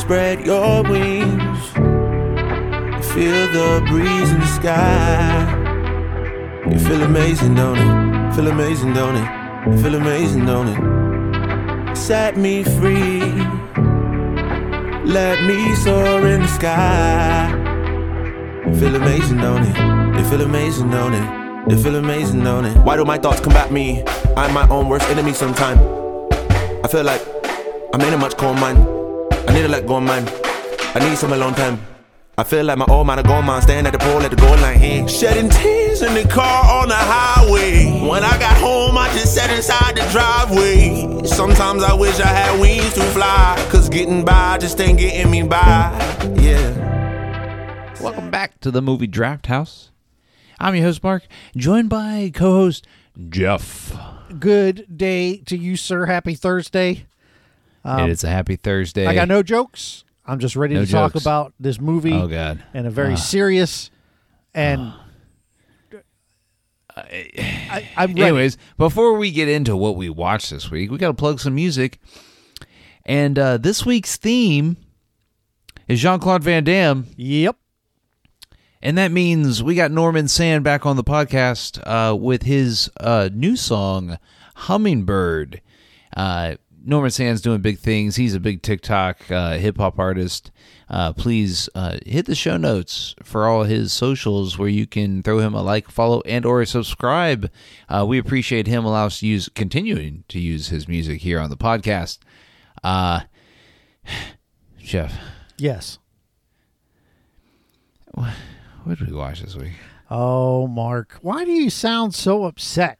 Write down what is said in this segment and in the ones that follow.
spread your wings. Feel the breeze in the sky. You feel amazing, don't it? Feel amazing, don't it? You feel amazing, don't it? Set me free. Let me soar in the sky. You feel amazing, don't it? You feel amazing, don't it? You feel amazing, don't it? Why do my thoughts combat me? I'm my own worst enemy sometimes. I feel like I'm in a much cold mind. I need to let go of mine. I need some alone time. I feel like my old man, a gold man, standing at the pole at the goal line here. Shedding tears in the car on the highway. When I got home, I just sat inside the driveway. Sometimes I wish I had wings to fly, cause getting by just ain't getting me by, yeah. Welcome back to the movie Draft House. I'm your host, Mark, joined by co-host Jeff. Good day to you, sir. Happy Thursday. It's a happy Thursday. I got no jokes. I'm just ready to talk about this movie. Oh, God. And a very serious and... I'm ready. Anyways, before we get into what we watched this week, we got to plug some music. And this week's theme is Jean-Claude Van Damme. Yep. And that means we got Norman Sand back on the podcast with his new song, Hummingbird. Norman Sand's doing big things. He's a big TikTok hip-hop artist. Please hit the show notes for all his socials where you can throw him a like, follow, and or subscribe. We appreciate him allowing us to continuing to use his music here on the podcast. Jeff. Yes. What did we watch this week? Oh, Mark. Why do you sound so upset?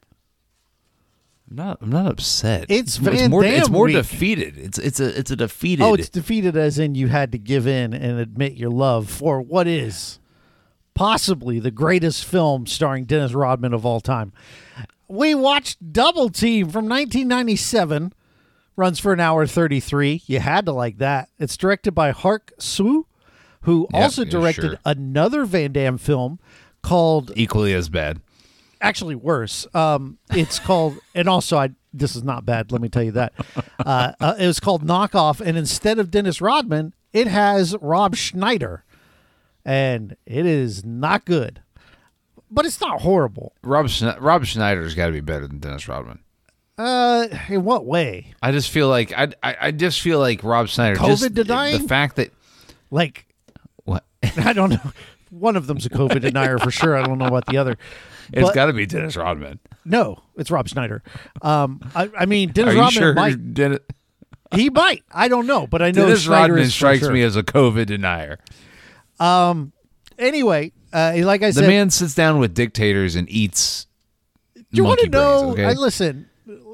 I'm not upset. It's more week. defeated. It's a defeated. Oh, it's defeated as in you had to give in and admit your love for what is possibly the greatest film starring Dennis Rodman of all time. We watched Double Team from 1997. Runs for an hour 33. You had to like that. It's directed by Hark Sue, who also directed another Van Damme film called... Equally as bad. Actually worse. It's called, and also this is not bad, let me tell you that. It was called Knockoff, and instead of Dennis Rodman, it has Rob Schneider, and it is not good, but it's not horrible. Rob Schneider's got to be better than Dennis Rodman. In what way? I just feel like I just feel like Rob Schneider. COVID denying? The fact that like what I don't know. One of them's a COVID denier for sure. I don't know about the other. It's got to be Dennis Rodman. No, it's Rob Schneider. I mean, Dennis Are you Rodman sure might. He might. I don't know, but I know Dennis Schneider Rodman is strikes for sure. me as a COVID denier. Anyway, like I said, the man sits down with dictators and eats. Do you want to know? Okay? Listen.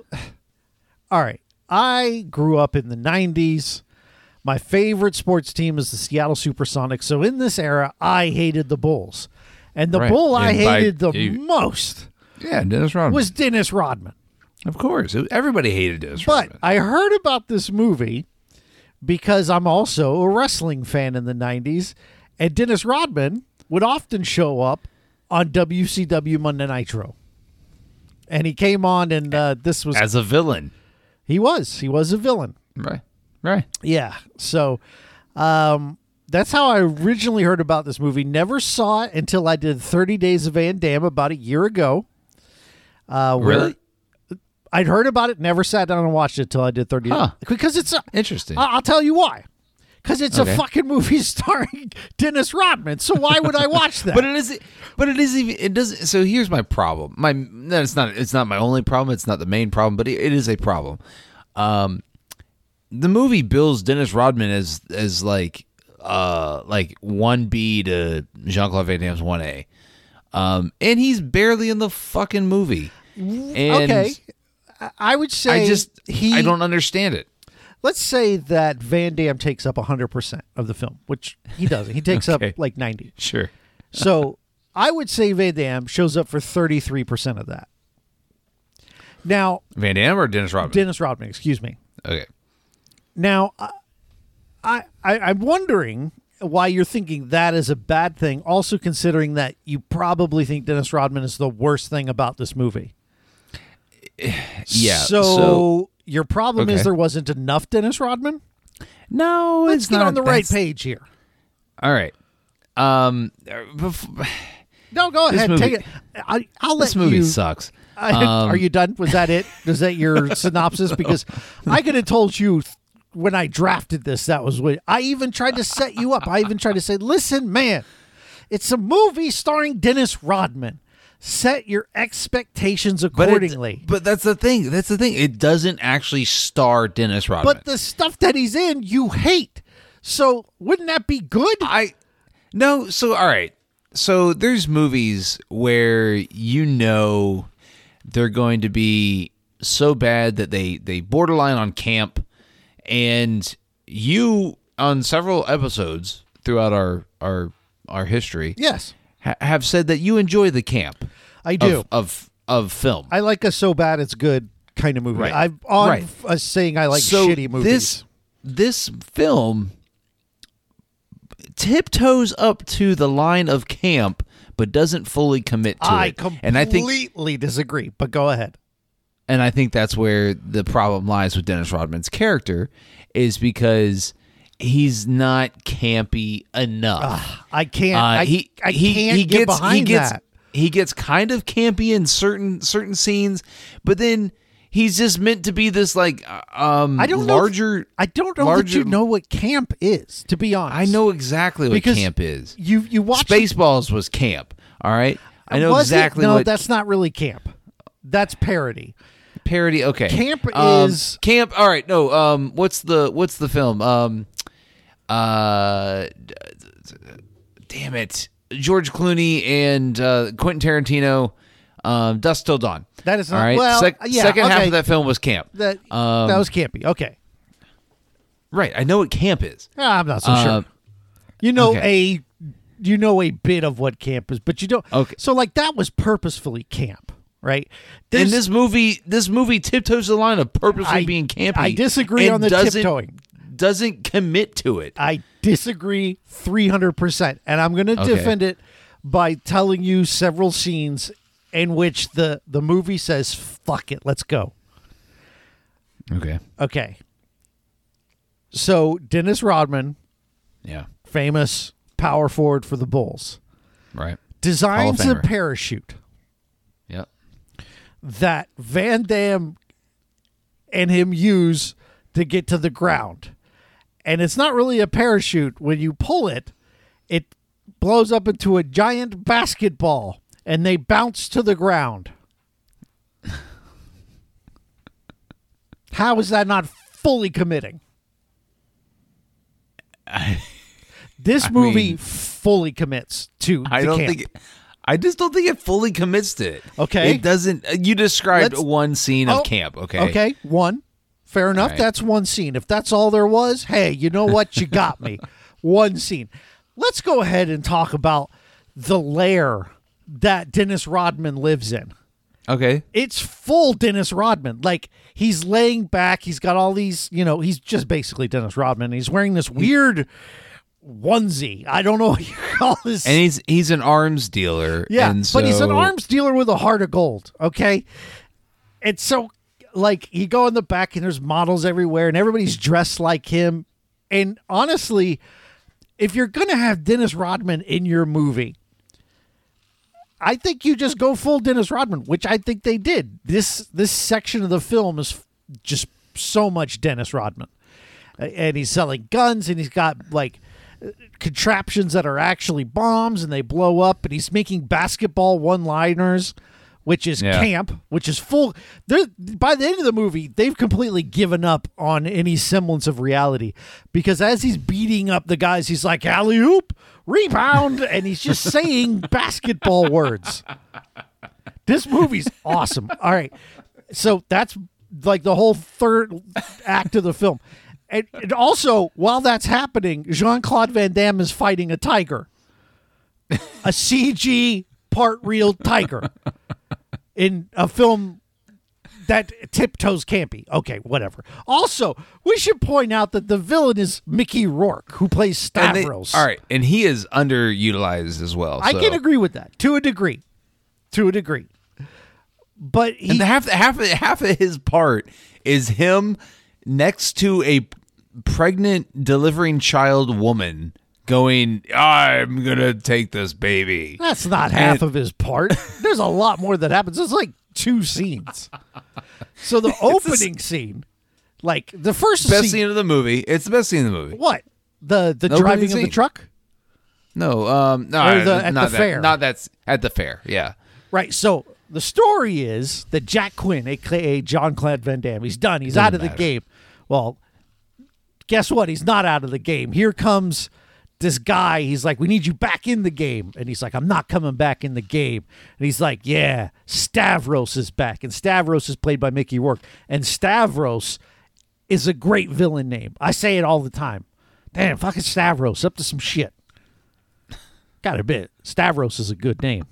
All right. I grew up in the 90s. My favorite sports team is the Seattle Supersonics. So in this era, I hated the Bulls. And the bull I hated the most Dennis Rodman. was Dennis Rodman. Of course. Everybody hated Dennis But Rodman. I heard about this movie because I'm also a wrestling fan in the 90s. And Dennis Rodman would often show up on WCW Monday Nitro. And he came on, and this was... As a villain. He was a villain. Right. Yeah. So that's how I originally heard about this movie. Never saw it until I did 30 Days of Van Damme about a year ago. Really? I'd heard about it, never sat down and watched it until I did 30 days. Because it's... Interesting. I'll tell you why. Because it's a fucking movie starring Dennis Rodman. So why would I watch that? It doesn't. So here's my problem. It's not my only problem. It's not the main problem, but it is a problem. The movie bills Dennis Rodman as like 1B to Jean-Claude Van Damme's 1A. And he's barely in the fucking movie. And okay. I would say I don't understand it. Let's say that Van Damme takes up 100% of the film, which he doesn't. He takes up like 90. Sure. So I would say Van Damme shows up for 33% of that. Now, Van Damme or Dennis Rodman? Dennis Rodman, excuse me. Okay. Now, I'm wondering why you're thinking that is a bad thing, also considering that you probably think Dennis Rodman is the worst thing about this movie. Yeah. So your problem is there wasn't enough Dennis Rodman? No, Let's it's get not. on the right That's- page here. All right. No, go This ahead. movie- Take it. I'll let This movie you. sucks. Are you done? Was that it? Was that your synopsis? Because I could have told you when I drafted this, that was what I even tried to set you up. I even tried to say, listen, man, it's a movie starring Dennis Rodman. Set your expectations accordingly. But that's the thing. That's the thing. It doesn't actually star Dennis Rodman. But the stuff that he's in, you hate. So wouldn't that be good? No. So all right. So there's movies where you know they're going to be so bad that they borderline on camp, and you on several episodes throughout our history, Yes, have said that you enjoy the camp. I do. of film. I like a so bad it's good kind of movie. Right. I'm on Right. saying I like So shitty movies. This film tiptoes up to the line of camp, but doesn't fully commit to I it. completely disagree, but go ahead. And I think that's where the problem lies with Dennis Rodman's character, is because he's not campy enough. I can't. I can't get behind that. He gets kind of campy in certain scenes, but then he's just meant to be this like I don't larger. know. I don't know that you know what camp is. To be honest, I know exactly what Because camp is. You watch Spaceballs was camp. All right, I know Was it? exactly No, what that's not really camp. That's parody. parody. Okay, Camp is- camp. All right, no. What's the film? Damn it, George Clooney and Quentin Tarantino. Dusk Till Dawn. That is not- all right. well, yeah, second half okay. of that film was camp. That was campy. Okay, Right, I know what camp is. I'm not so sure. You know okay. a bit of what camp is, but you don't. Okay. So like that was purposefully camp, right? And this movie tiptoes the line of purposely being campy. I disagree and on the doesn't- tiptoeing. Doesn't commit to it. I disagree 300%, and I'm going to Okay. defend it by telling you several scenes in which the movie says, "Fuck it, let's go." Okay. Okay. So Dennis Rodman, Yeah. famous power forward for the Bulls, Right. designs Hall a of Famer. parachute Yep. that Van Damme and him use to get to the ground. And it's not really a parachute. When you pull it, it blows up into a giant basketball and they bounce to the ground. How is that not fully committing? This movie mean, fully commits to I the don't camp. think. I just don't think it fully commits to it. Okay. It doesn't. You described Let's- one scene of Oh, camp. Okay. Okay, one. Fair enough. All right. That's one scene. If that's all there was, hey, you know what? You got me. One scene. Let's go ahead and talk about the lair that Dennis Rodman lives in. Okay. It's full Dennis Rodman. Like, he's laying back. He's got all these, he's just basically Dennis Rodman. He's wearing this weird onesie. I don't know what you call this. And he's an arms dealer. Yeah, and but he's an so- arms dealer with a heart of gold, okay? And so, like, you go in the back and there's models everywhere and everybody's dressed like him. And honestly, if you're going to have Dennis Rodman in your movie, I think you just go full Dennis Rodman, which I think they did. This section of the film is just so much Dennis Rodman. And he's selling guns and he's got, like, contraptions that are actually bombs and they blow up, and he's making basketball one-liners, which is camp, which is full. By the end of the movie, they've completely given up on any semblance of reality, because as he's beating up the guys, he's like, alley-oop, rebound, and he's just saying basketball words. This movie's awesome. All right. So that's like the whole third act of the film. And also, while that's happening, Jean-Claude Van Damme is fighting a tiger. A CG part real tiger. In a film that tiptoes campy. Okay, whatever. Also, we should point out that the villain is Mickey Rourke, who plays Stavros. all right, and he is underutilized as well. I so. can agree with that to a degree. But he, And half of his part is him next to pregnant, delivering child woman going, I'm going to take this baby. That's not half of his part. There's a lot more that happens. It's like 2 scenes. So the opening scene, like the first Best scene of the movie. It's the best scene of the movie. What? The Opening driving of scene. the truck? No, no, Or at not the that, fair. Not that's at the fair. Yeah. Right. So the story is that Jack Quinn, a.k.a. Jean-Claude Van Damme, he's done. He's out of the matter. game. Well, guess what? He's not out of the game. Here comes this guy. He's like, we need you back in the game. And he's like, I'm not coming back in the game. And he's like, yeah, Stavros is back. And Stavros is played by Mickey Rourke. And Stavros is a great villain name. I say it all the time. Damn, fucking Stavros, up to some shit. Gotta admit, Stavros is a good name.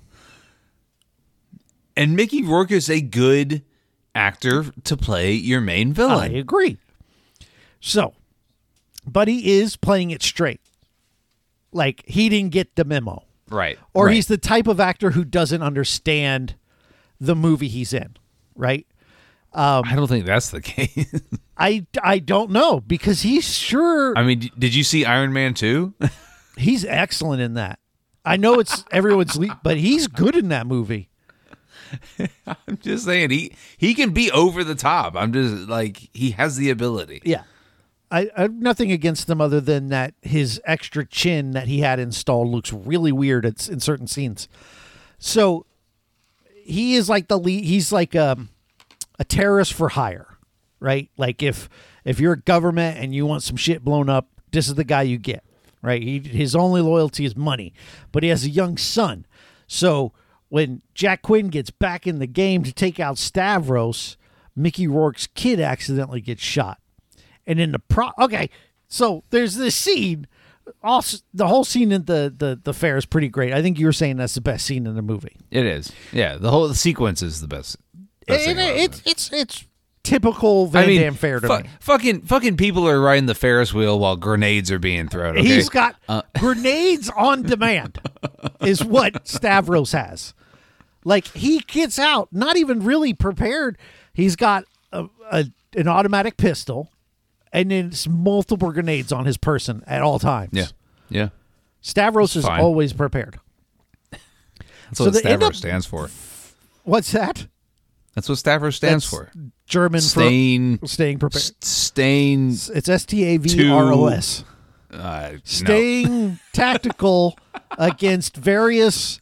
And Mickey Rourke is a good actor to play your main I villain. agree. So, but he is playing it straight. Like, he didn't get the memo. Right. Or right. he's the type of actor who doesn't understand the movie he's in, right? I don't think that's the case. I don't know, because he's sure I mean, did you see Iron Man 2? he's excellent in that. I know it's everyone's but he's good in that movie. I'm just saying he can be over the top. I'm just like, he has the ability. Yeah. I have nothing against him other than that his extra chin that he had installed looks really weird in certain scenes. So he is like the lead. He's like a terrorist for hire, right? Like if you're a government and you want some shit blown up, this is the guy you get, right? His only loyalty is money, but he has a young son. So when Jack Quinn gets back in the game to take out Stavros, Mickey Rourke's kid accidentally gets shot. And in the so there's this scene. Also, the whole scene at the fair is pretty great. I think you were saying that's the best scene in the movie. It is. Yeah, the whole sequence is the best. Thing about it. It's typical Van Damme fair to me. Fucking people are riding the Ferris wheel while grenades are being thrown. Okay? He's got grenades on demand, is what Stavros has. Like, he gets out, not even really prepared. He's got an automatic pistol, and then it's multiple grenades on his person at all times. Yeah. Stavros is fine. always prepared. That's what Stavros stands for. What's that? That's what Stavros stands That's for. German Staying for staying prepared. Staying. It's STAVROS. No. Staying tactical against various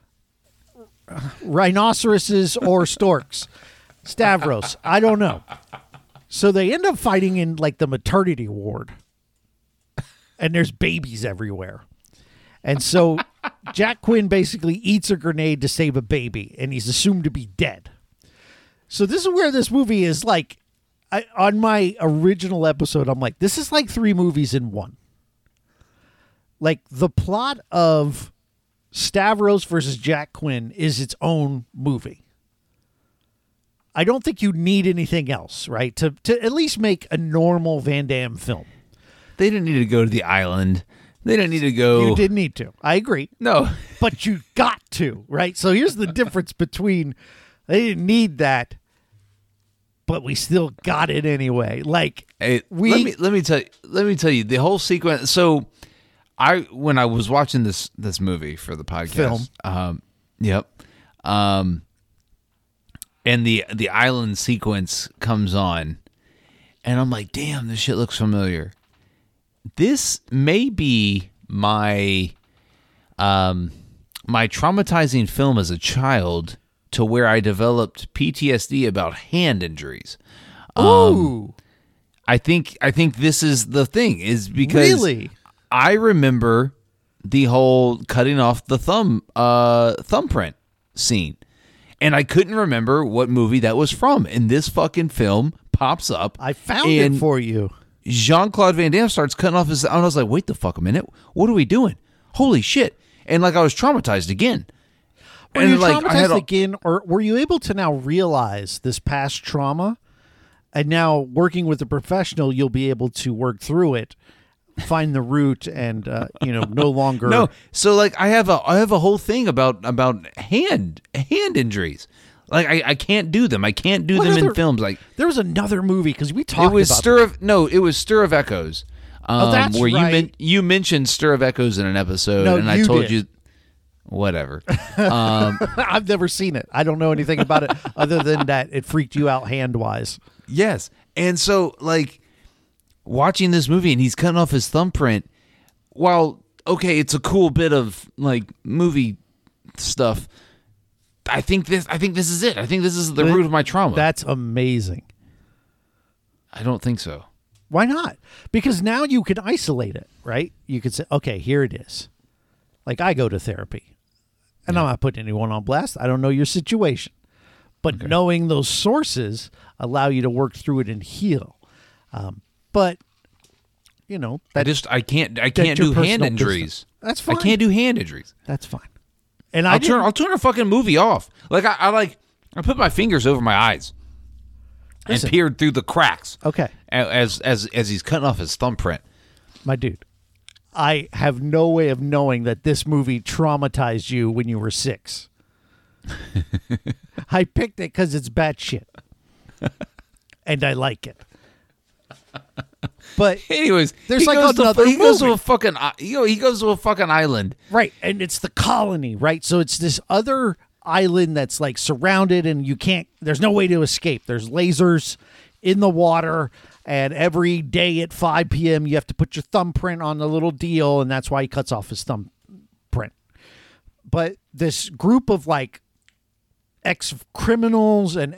rhinoceroses or storks. Stavros. I don't know. So they end up fighting in like the maternity ward. And there's babies everywhere. And so Jack Quinn basically eats a grenade to save a baby, and he's assumed to be dead. So this is where this movie is like, on my original episode, I'm like, this is like 3 movies in one. Like, the plot of Stavros versus Jack Quinn is its own movie. I don't think you need anything else, right? To at least make a normal Van Damme film. They didn't need to go to the island. They didn't need to go. You didn't need to. I agree. No. But you got to, right? So here's the difference between they didn't need that, but we still got it anyway. Like, Hey, let me tell you the whole sequence. So when I was watching this movie for the podcast, and the island sequence comes on, and I'm like, damn, this shit looks familiar. This may be my traumatizing film as a child, to where I developed PTSD about hand injuries. ooh, I think this is the thing, is because really? I remember the whole cutting off the thumbprint scene, and I couldn't remember what movie that was from. And this fucking film pops up. I found it for you. Jean-Claude Van Damme starts cutting off his, and I was like, wait the fuck a minute, what are we doing? Holy shit. And like, I was traumatized again. Were you traumatized again, or were you able to now realize this past trauma, and now working with a professional, you'll be able to work through it, find the root, and no longer. No, so like I have a whole thing about hand injuries. Like I can't do them. I can't do What them in other- films. Like There was another movie because we talked it was about it was Stir of Echoes. That's where right. you mentioned Stir of Echoes in an episode, No, and I you told did. you whatever. I've never seen it. I don't know anything about it other than that it freaked you out hand-wise. Yes. And so, like, watching this movie and he's cutting off his thumbprint, while, okay, it's a cool bit of, like, movie stuff, I think this is it. I think this is the root of my trauma. That's amazing. I don't think so. Why not? Because now you can isolate it, right? You could say, okay, here it is. Like, I go to therapy. And I'm not putting anyone on blast. I don't know your situation. But knowing those sources allow you to work through it and heal. But, you know, I that's can't your do hand personal injuries. business. That's I fine. can't do hand injuries. That's fine. And I'll turn a fucking movie off. Like I put my fingers over my eyes and Listen. peered through the cracks. Okay. As he's cutting off his thumbprint. My dude, I have no way of knowing that this movie traumatized you when you were 6. I picked it because it's bad shit. And I like it. But Anyways, There's he like goes another he goes to movie. a fucking he goes to a fucking island. right, and it's the colony, right? So it's this other island that's like surrounded and there's no way to escape. There's lasers in the water, and every day at 5 p.m. you have to put your thumbprint on the little deal, and that's why he cuts off his thumbprint. But this group of like ex-criminals and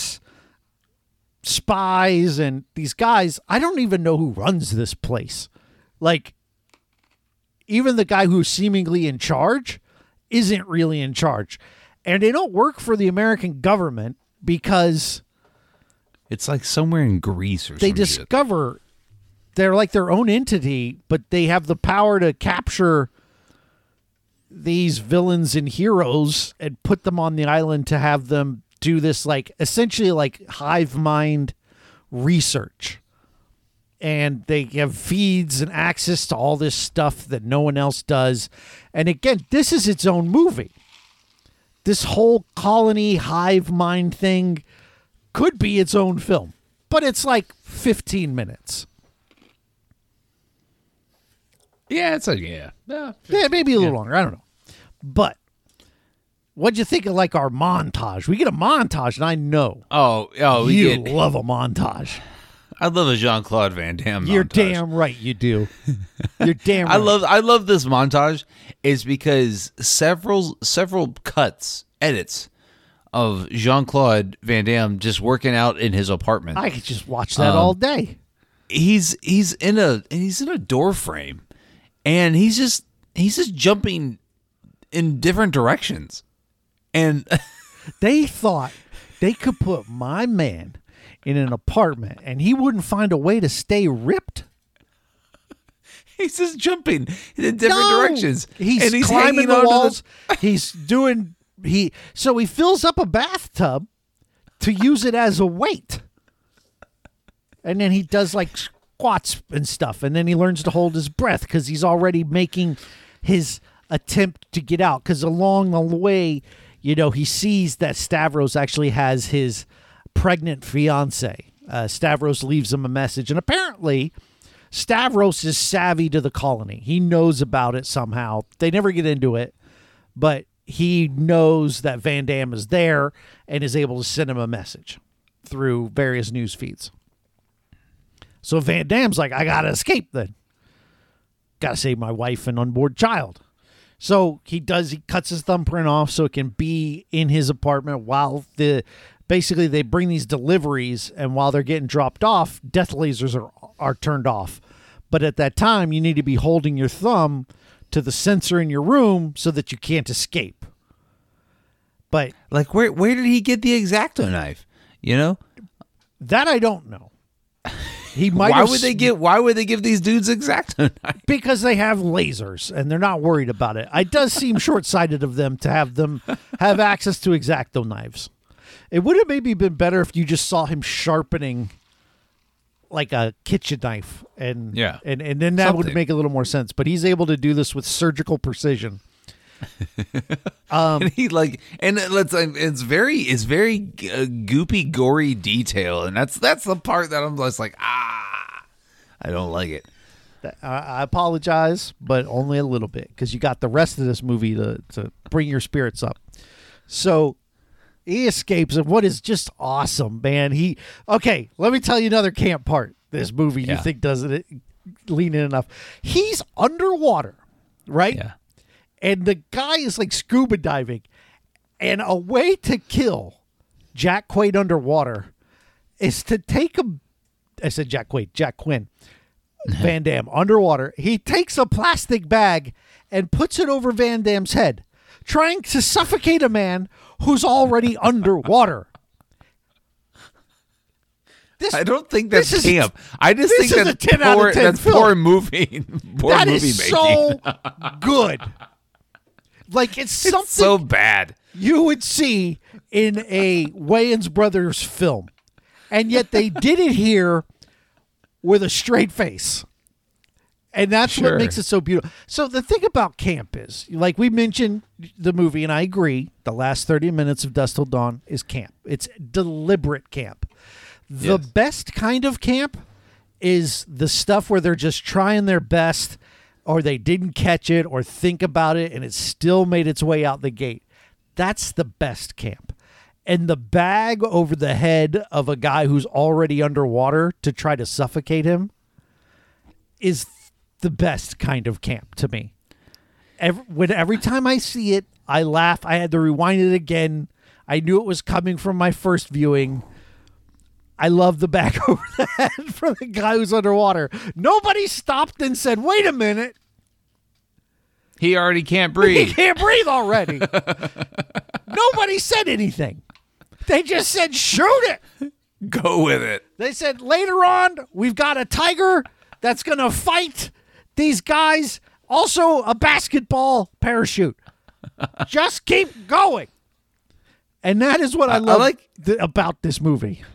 ex-spies and these guys, I don't even know who runs this place. Like, even the guy who's seemingly in charge isn't really in charge. And they don't work for the American government because It's like somewhere in Greece or they some shit. discover they're like their own entity, but they have the power to capture these villains and heroes and put them on the island to have them do this, like, essentially like hive mind research. And they have feeds and access to all this stuff that no one else does. And again, this is its own movie. This whole colony hive mind thing could be its own film, but it's like 15 minutes. Yeah, it's like yeah. Yeah, maybe a little longer. I don't know. But what'd you think of like our montage? We get a montage, and I know We you get. love a montage. I love a Jean-Claude Van Damme. You're montage. damn right you do. You're damn right. I love this montage is because several edits of Jean-Claude Van Damme just working out in his apartment. I could just watch that all day. He's in a door frame, and he's just jumping in different directions, and They thought they could put my man in an apartment, and he wouldn't find a way to stay ripped. he's just jumping in different No! directions. He's and he's climbing hanging the onto walls. So he fills up a bathtub to use it as a weight. And then he does like squats and stuff. And then he learns to hold his breath because he's already making his attempt to get out. Because along the way, you know, he sees that Stavros actually has his pregnant fiance. Stavros leaves him a message. And apparently, Stavros is savvy to the colony. He knows about it somehow. They never get into it, but he knows that Van Damme is there and is able to send him a message through various news feeds. So Van Damme's like, I gotta escape then. Gotta save my wife and unborn child. So he cuts his thumbprint off so it can be in his apartment while basically they bring these deliveries, and while they're getting dropped off, death lasers are turned off. But at that time, you need to be holding your thumb to the sensor in your room so that you can't escape. But like where did he get the X-Acto knife? You know, that I don't know. He might. Why would they give these dudes X-Acto knife? Because they have lasers and they're not worried about it. It does seem short-sighted of them to have access to X-Acto knives. It would have maybe been better if you just saw him sharpening like a kitchen knife, and then that would Something. make a little more sense. But he's able to do this with surgical precision. And he like, and it's very goopy, gory detail, and that's the part that I'm just like, I don't like it. I apologize, but only a little bit because you got the rest of this movie to bring your spirits up. So he escapes, and what is just awesome, man. Okay, let me tell you another camp part. This movie you think doesn't lean in enough. He's underwater, right? Yeah. And the guy is like scuba diving, and a way to kill Jack Quaid underwater is to take him. I said Jack Quaid, Jack Quinn. Van Damme underwater. He takes a plastic bag and puts it over Van Damme's head, trying to suffocate a man who's already underwater. I don't think that's camp. I just think that's a 10 out of 10 that's film. poor movie. That is so good. Like it's something so bad you would see in a Wayans Brothers film, and yet they did it here with a straight face. And that's what makes it so beautiful. So the thing about camp is, like we mentioned the movie, and I agree, the last 30 minutes of Dusk Till Dawn is camp. It's deliberate camp. The best kind of camp is the stuff where they're just trying their best, or they didn't catch it or think about it, and it still made its way out the gate. That's the best camp. And the bag over the head of a guy who's already underwater to try to suffocate him is the best kind of camp to me. Every time I see it, I laugh. I had to rewind it again. I knew it was coming from my first viewing. I love the bag over the head for the guy who's underwater. Nobody stopped and said, wait a minute. He already can't breathe. He can't breathe already. Nobody said anything. They just said, shoot it. Go with it. They said, later on, we've got a tiger that's going to fight these guys. Also, a basketball parachute. Just keep going. And that is what I love about this movie.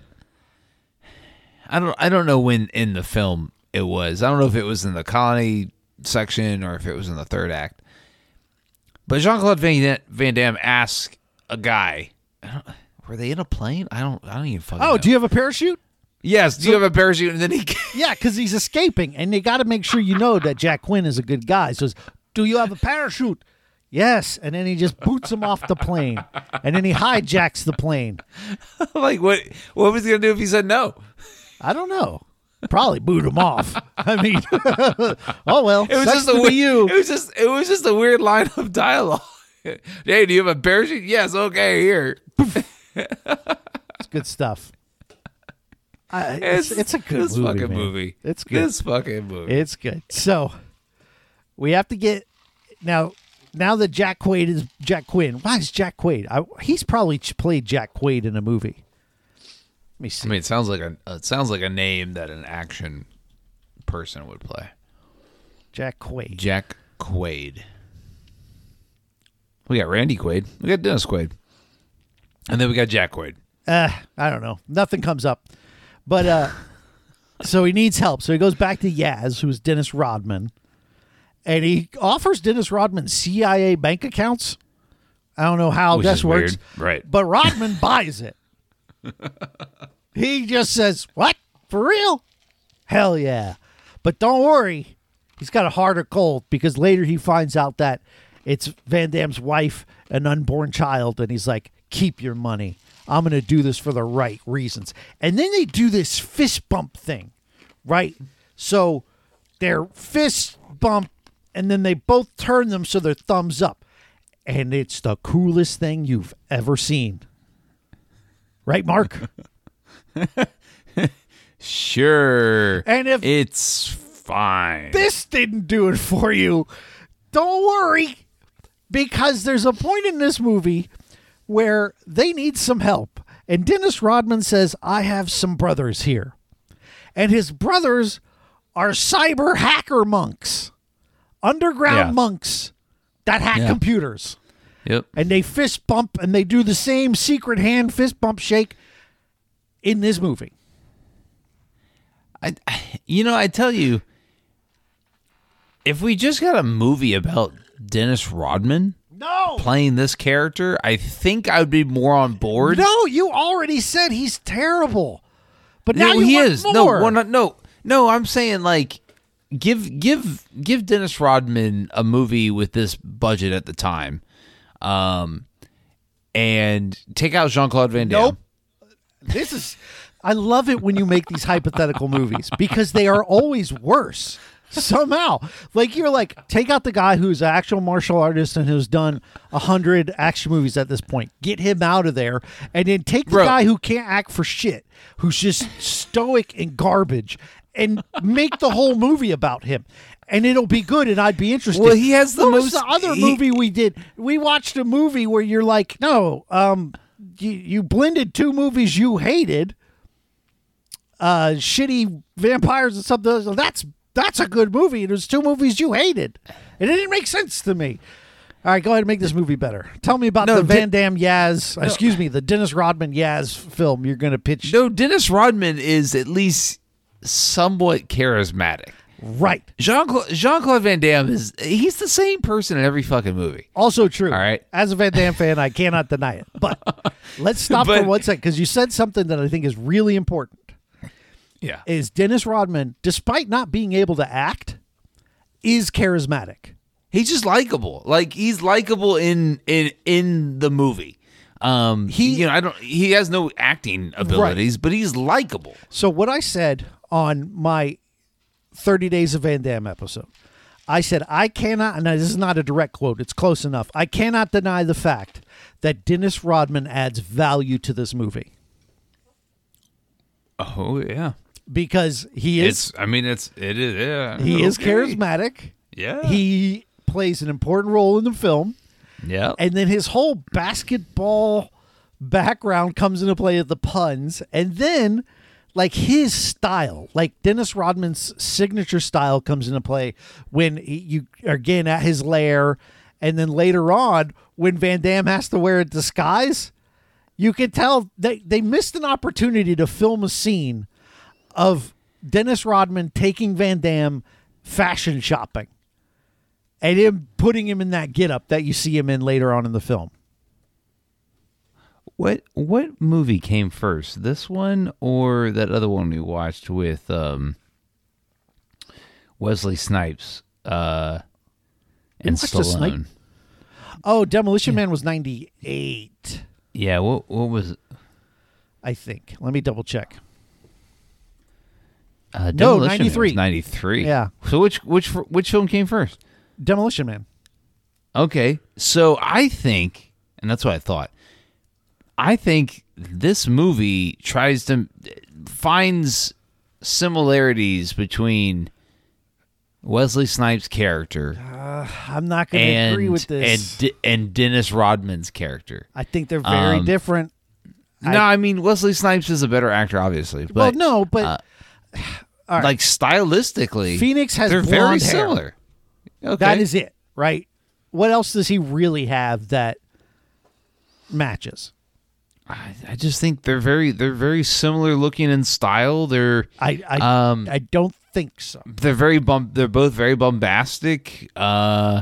I don't know when in the film it was. I don't know if it was in the colony section or if it was in the third act. But Jean-Claude Van Damme asked a guy, were they in a plane? I don't even fucking know. Do you have a parachute? Yes. Do you have a parachute? And then he... Yeah, because he's escaping. And they got to make sure you know that Jack Quinn is a good guy. So, do you have a parachute? Yes. And then he just boots him off the plane. And then he hijacks the plane. Like, what was he going to do if he said no? I don't know. Probably boot him off. I mean, oh well. It was just It was just a weird line of dialogue. Hey, do you have a parachute? Yes. Okay, here. It's good stuff. It's a good movie. It's good. This fucking movie. It's good. So we have to get now that Jack Quaid is Jack Quinn. Why is Jack Quaid? He's probably played Jack Quaid in a movie. Let me see. I mean, it sounds like a name that an action person would play. Jack Quaid. Jack Quaid. We got Randy Quaid. We got Dennis Quaid. And then we got Jack Quaid. I don't know. Nothing comes up. But so he needs help. So he goes back to Yaz, who's Dennis Rodman. And he offers Dennis Rodman CIA bank accounts. I don't know how this works. Weird. Right. But Rodman buys it. He just says, what? For real? Hell yeah. But don't worry. He's got a heart of gold because later he finds out that it's Van Damme's wife, an unborn child. And he's like, keep your money. I'm going to do this for the right reasons. And then they do this fist bump thing, right? So their fists bump and then they both turn them so they're thumbs up. And it's the coolest thing you've ever seen. Right, Mark? Sure. And if it's fine. This didn't do it for you, don't worry. Because there's a point in this movie where they need some help. And Dennis Rodman says, I have some brothers here. And his brothers are cyber hacker monks. Underground monks that hack computers. Yep. And they fist bump and they do the same secret hand fist bump shake in this movie. I tell you, if we just got a movie about Dennis Rodman, playing this character, I think I would be more on board. No, you already said he's terrible. But now No, you he want is. more. No. I'm saying like give Dennis Rodman a movie with this budget at the time, and take out Jean-Claude Van Damme. Nope. This is. I love it when you make these hypothetical movies because they are always worse. Somehow, like you're like, take out the guy who's an actual martial artist and who's done 100 action movies at this point. Get him out of there, and then take the guy who can't act for shit, who's just stoic and garbage, and make the whole movie about him, and it'll be good, and I'd be interested. Well, he has the What most. was the other movie we did? We watched a movie where you're like, no, you blended two movies you hated, shitty vampires and something. That's a good movie. There's two movies you hated. And it didn't make sense to me. All right, go ahead and make this movie better. Tell me about the Van Damme the Dennis Rodman Yaz film you're going to pitch. No, Dennis Rodman is at least somewhat charismatic. Right. Jean-Claude Van Damme he's the same person in every fucking movie. Also true. All right. As a Van Damme fan, I cannot deny it. But let's stop for 1 second because you said something that I think is really important. Yeah. Is Dennis Rodman, despite not being able to act, is charismatic. He's just likable. Like he's likable in the movie. He has no acting abilities, but he's likable. So what I said on my 30 Days of Van Damme episode, I said I cannot, and this is not a direct quote, it's close enough. I cannot deny the fact that Dennis Rodman adds value to this movie. Oh yeah. Because he is It is yeah. He is charismatic. Yeah. He plays an important role in the film. Yeah. And then his whole basketball background comes into play at the puns. And then, like, his style, like Dennis Rodman's signature style comes into play when you are again at his lair. And then later on, when Van Damme has to wear a disguise, you can tell they missed an opportunity to film a scene of Dennis Rodman taking Van Damme fashion shopping and him putting him in that getup that you see him in later on in the film. What movie came first? This one or that other one we watched with Wesley Snipes and Stallone? Oh, Demolition Man was 98. Yeah, what was it? I think. Let me double check. Demolition 93. Man was 93. Yeah. So which film came first? Demolition Man. Okay. So I think, and that's what I thought, I think this movie finds similarities between Wesley Snipes' character I'm not going to agree with this. and Dennis Rodman's character. I think they're very different. I mean Wesley Snipes is a better actor, obviously. But, all right. like stylistically, Phoenix has they're blonde very hair. similar. Okay. That is it, right? What else does he really have that matches? I just think they're very similar looking in style. I don't think so. They're they're both very bombastic. To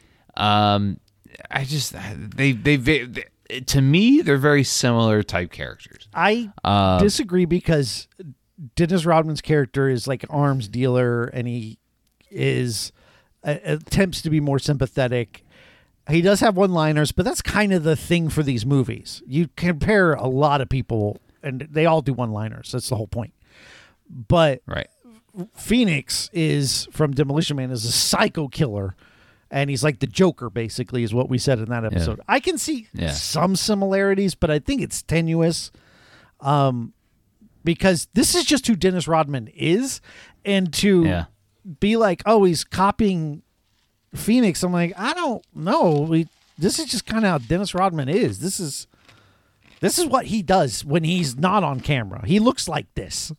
me, they're very similar type characters. I disagree because Dennis Rodman's character is like an arms dealer, and he is attempts to be more sympathetic. He does have one-liners, but that's kind of the thing for these movies. You compare a lot of people, and they all do one-liners. That's the whole point. But Right. Phoenix is from Demolition Man is a psycho killer, and he's like the Joker, basically, is what we said in that episode. I can see some similarities, but I think it's tenuous, because this is just who Dennis Rodman is, and to be like, oh, he's copying Phoenix. I'm like, I don't know. This is just kind of how Dennis Rodman is. This is what he does when he's not on camera. He looks like this.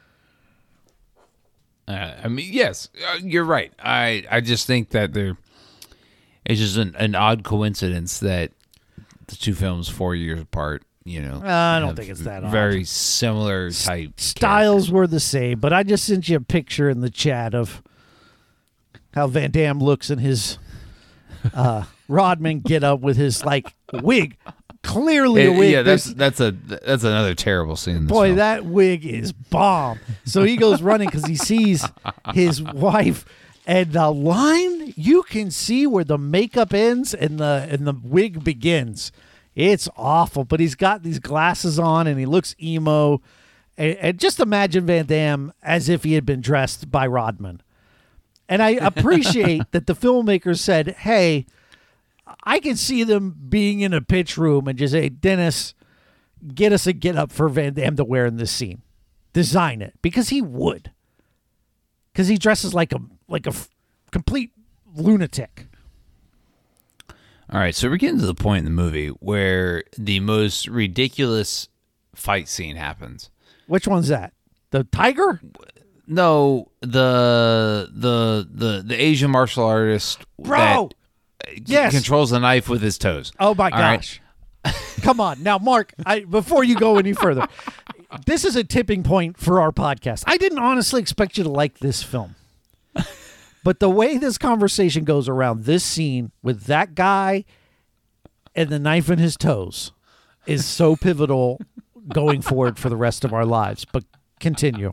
I mean, yes, you're right. I just think that it's just an odd coincidence that the two films 4 years apart, I don't think it's that odd. Very similar type styles were the same, but I just sent you a picture in the chat of how Van Damme looks in his Rodman get up with his like wig, clearly a wig. Yeah, that's another terrible scene. In this Boy, film. that wig is bomb. So he goes running because he sees his wife, and the line you can see where the makeup ends and the wig begins. It's awful, but he's got these glasses on and he looks emo. And just imagine Van Damme as if he had been dressed by Rodman. And I appreciate that the filmmakers said, hey, I can see them being in a pitch room and just say, Dennis, get us a get up for Van Damme to wear in this scene. Design it. Because he would. Because he dresses like a complete lunatic. All right, so we're getting to the point in the movie where the most ridiculous fight scene happens. Which one's that? The tiger? No, the Asian martial artist Bro! that Yes. controls the knife with his toes. Oh, my All right? gosh. Come on. Now, Mark, before you go any further, this is a tipping point for our podcast. I didn't honestly expect you to like this film. But the way this conversation goes around this scene with that guy and the knife in his toes is so pivotal going forward for the rest of our lives. But continue.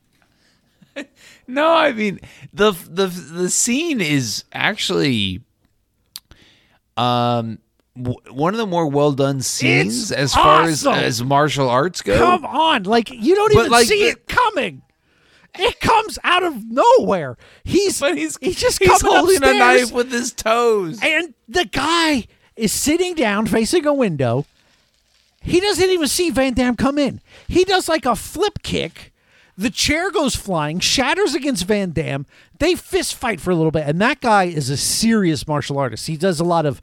No, I mean the scene is actually one of the more well done scenes It's as far awesome. as martial arts go. Come on. Like, you don't But, even like, see it coming. It comes out of nowhere. He's just he's coming holding upstairs, a knife with his toes. and the guy is sitting down facing a window. He doesn't even see Van Damme come in. He does like a flip kick. The chair goes flying, shatters against Van Damme. They fist fight for a little bit, and that guy is a serious martial artist. He does a lot of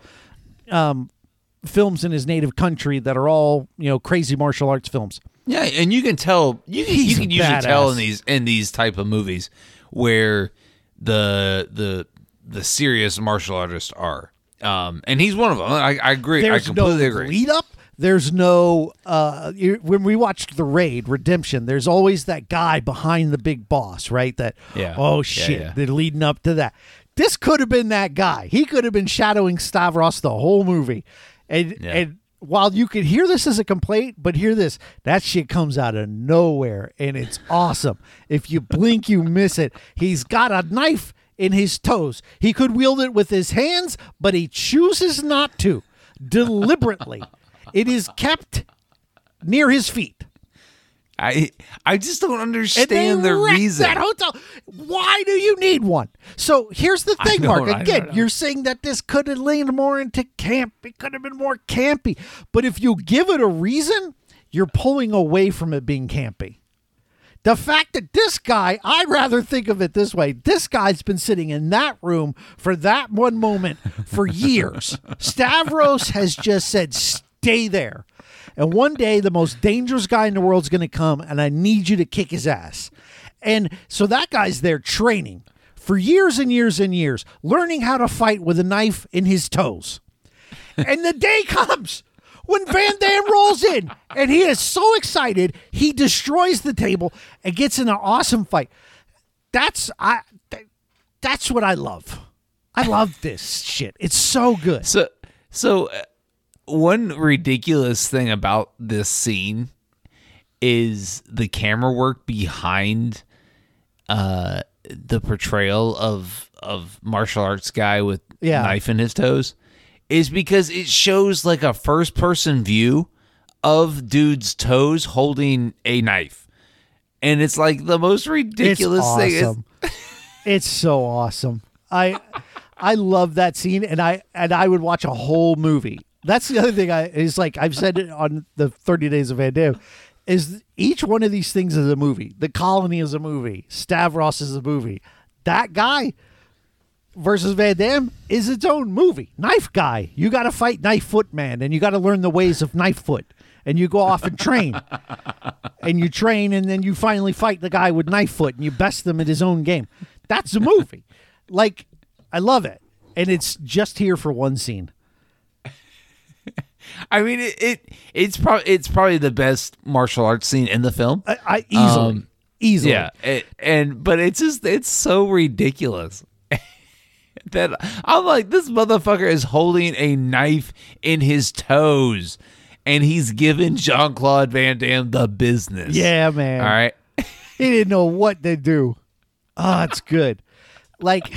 films in his native country that are all, crazy martial arts films. Yeah, and you can tell you can usually badass. tell in these type of movies where the serious martial artists are. And he's one of them. I agree. I completely agree. Lead up. There's no when we watched The Raid Redemption, there's always that guy behind the big boss, right? That oh shit, yeah. they're leading up to that. This could have been that guy. He could have been shadowing Stavros the whole movie. And while you could hear this as a complaint, but hear this, that shit comes out of nowhere and it's awesome. If you blink, you miss it. He's got a knife in his toes. He could wield it with his hands, but he chooses not to deliberately. It is kept near his feet. I just don't And they understand the wrecked reason. that hotel. Why do you need one? So here's the thing, I Mark. don't Again, know. you're saying that this could have leaned more into camp. It could have been more campy. But if you give it a reason, you're pulling away from it being campy. The fact that this guy, I'd rather think of it this way. This guy's been sitting in that room for that one moment for years. Stavros has just said, stay there. And one day, the most dangerous guy in the world is going to come, and I need you to kick his ass. And so that guy's there training for years and years and years, learning how to fight with a knife in his toes. And the day comes when Van Damme rolls in, and he is so excited, he destroys the table and gets in an awesome fight. That's what I love. I love this shit. It's so good. So one ridiculous thing about this scene is the camera work behind the portrayal of martial arts guy with knife in his toes is because it shows like a first person view of dude's toes holding a knife. And it's like the most ridiculous It's thing. awesome. It's so awesome. I love that scene, and I would watch a whole movie. That's the other thing is like I've said it on the 30 Days of Van Damme, is each one of these things is a movie. The Colony is a movie. Stavros is a movie. That guy versus Van Damme is its own movie. Knife Guy. You got to fight Knife Foot Man, and you got to learn the ways of Knife Foot. And you go off and train. And you train, and then you finally fight the guy with Knife Foot, and you best him at his own game. That's a movie. Like, I love it. And it's just here for one scene. I mean, it's probably the best martial arts scene in the film. I easily. Yeah, but it's so ridiculous. that I'm like, this motherfucker is holding a knife in his toes, and he's giving Jean-Claude Van Damme the business. Yeah, man. All right. He didn't know what to do. Oh, it's good. Like,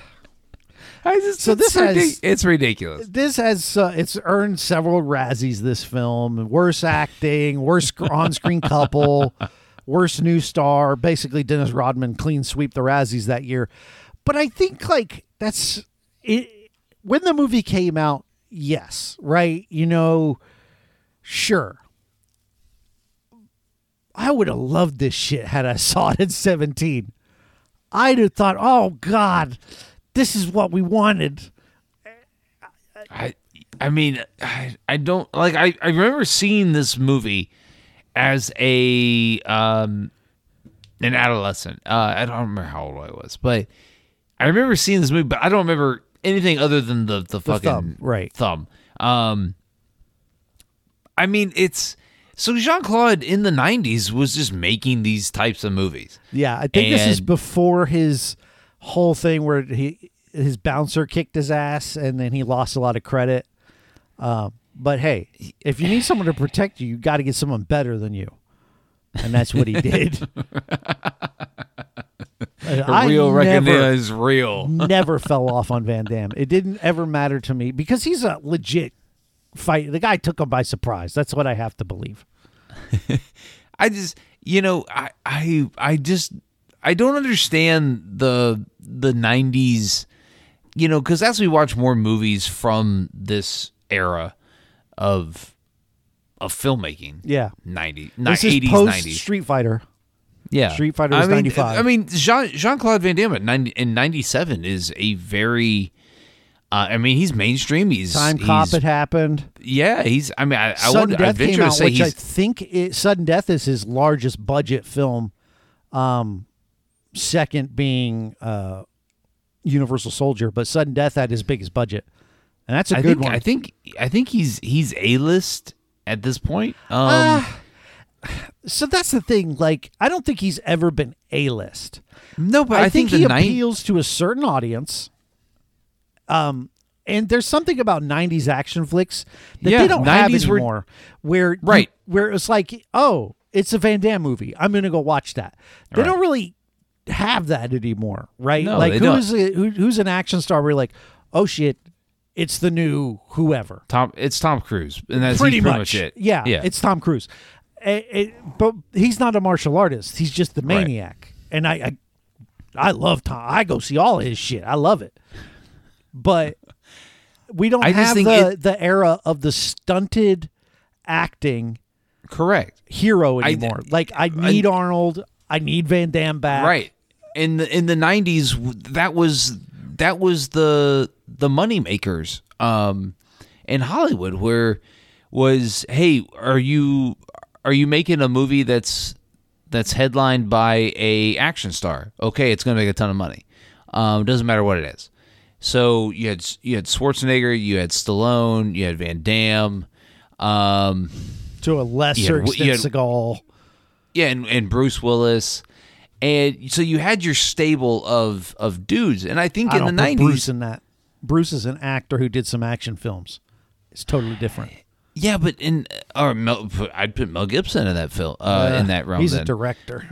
It's ridiculous. This has it's earned several Razzies. This film, worst acting, worst on-screen couple, worst new star. Basically, Dennis Rodman clean sweep the Razzies that year. But I think like that's it. When the movie came out, yes, right? Sure. I would have loved this shit had I saw it at 17. I'd have thought, oh God, this is what we wanted. I mean, I don't like. I remember seeing this movie as an adolescent. I don't remember how old I was, but I remember seeing this movie. But I don't remember anything other than the fucking thumb. I mean, it's so Jean-Claude in the 90s was just making these types of movies. Yeah, I think this is before his whole thing where his bouncer kicked his ass and then he lost a lot of credit. But hey, if you need someone to protect you, you got to get someone better than you. And that's what he did. Real recognition is real. Never fell off on Van Damme. It didn't ever matter to me because he's a legit fight. The guy took him by surprise. That's what I have to believe. I just, I don't understand the 90s, because as we watch more movies from this era of filmmaking. Yeah. 80s, this is 90s. Street Fighter. Yeah. Street Fighter was 95. I mean, Jean-Claude Van Damme in 97 is a very... he's mainstream. Time Cop had happened. Yeah, I Sudden Death came out, which I he's... think Sudden Death is his largest budget film. Second being Universal Soldier, but Sudden Death had his biggest budget, and that's a good one. I think he's A-list at this point. So that's the thing. Like, I don't think he's ever been A-list. No, but I think he appeals to a certain audience. And there's something about 90s action flicks that they don't have anymore, where it was like, oh, it's a Van Damme movie, I'm going to go watch that. They don't really have that anymore, right? No, like who's an action star where you're like, oh shit, it's the new whoever. It's Tom Cruise, and that's pretty much it. Yeah, it's Tom Cruise. But he's not a martial artist. He's just the maniac. And I love Tom. I go see all his shit. I love it. But we don't have the era of the stunted acting hero anymore. I need Arnold. I need Van Damme back. Right. In the 90s, that was the money makers in Hollywood, where was, hey, are you making a movie that's headlined by a action star? Okay, it's going to make a ton of money. Doesn't matter what it is. So you had Schwarzenegger, you had Stallone, you had Van Damme, to a lesser extent Seagal. Yeah, and Bruce Willis. And so you had your stable of dudes, and I think in the 90s, Bruce in that. Bruce is an actor who did some action films. It's totally different. Yeah, but I'd put Mel Gibson in that film in that realm. He's a director.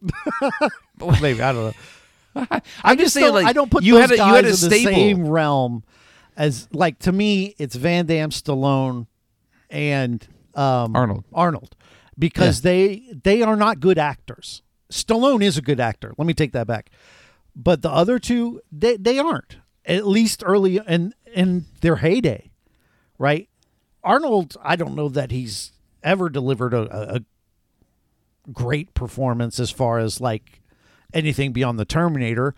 Maybe I don't know. I'm just saying, like, I don't put you those had guys a in the stable. same realm as, like, to me, it's Van Damme, Stallone, and Arnold, because they are not good actors. Stallone is a good actor. Let me take that back. But the other two, they aren't. At least early in their heyday, right? Arnold, I don't know that he's ever delivered a great performance as far as, like, anything beyond the Terminator,